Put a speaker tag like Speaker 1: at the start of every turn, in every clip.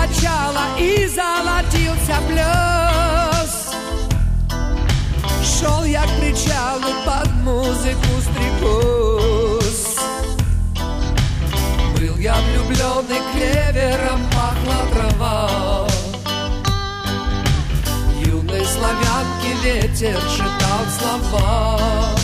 Speaker 1: начало и золотился плес. Шел я к причалу под музыку стрекоз. Был я влюбленный, клевером пахла трава. Юной славянке ветер шептал слова.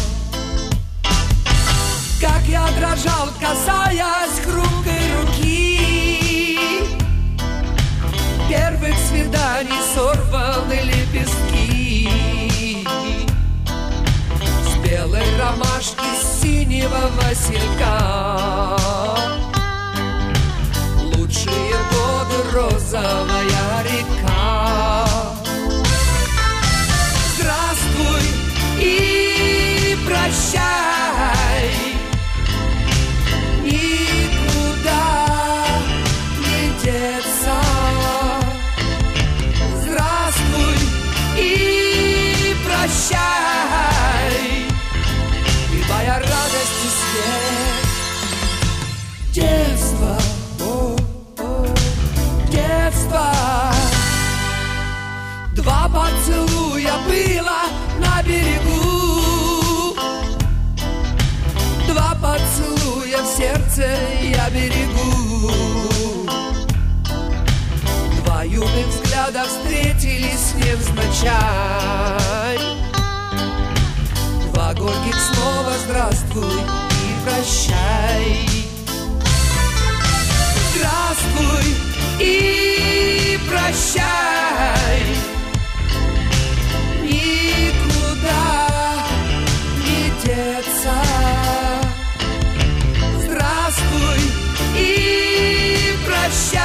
Speaker 1: Как я дрожал, касаясь хрупкой руки. Первых свиданий сорваны лепестки. С белой ромашки, с синего василька. Лучшие годы, розовая река. Здравствуй и прощай. Ты моя радость и свет. Детство, детство. Два поцелуя было на берегу. Два поцелуя в сердце я берегу. Два юных взгляда встретились невзначай. Два горьких слова здравствуй и прощай. Здравствуй и прощай. Никуда не деться. Здравствуй и прощай.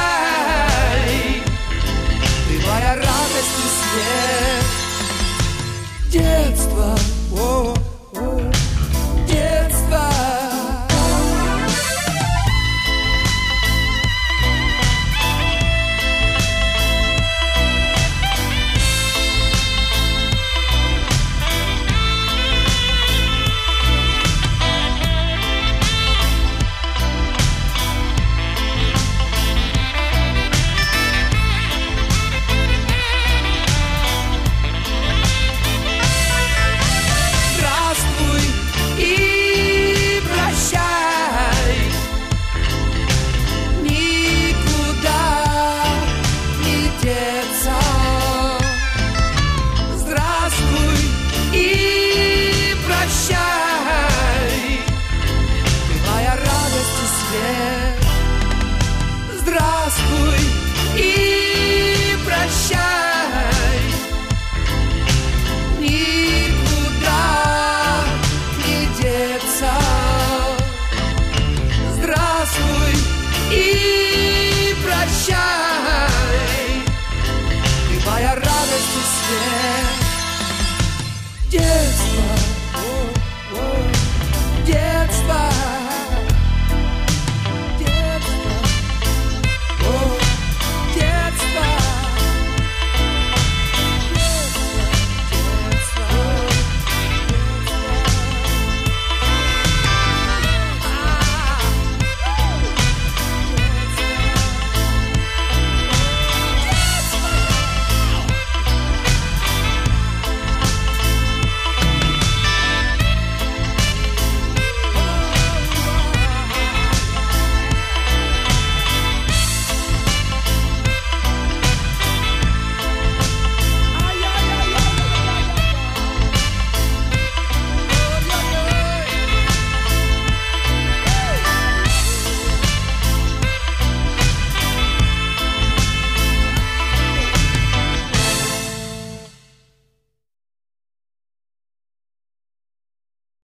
Speaker 1: Ты моя радость и свет. Детство. Детство. Здравствуй и прощай. Никуда не деться. Здравствуй и прощай. Ты моя радость и свет.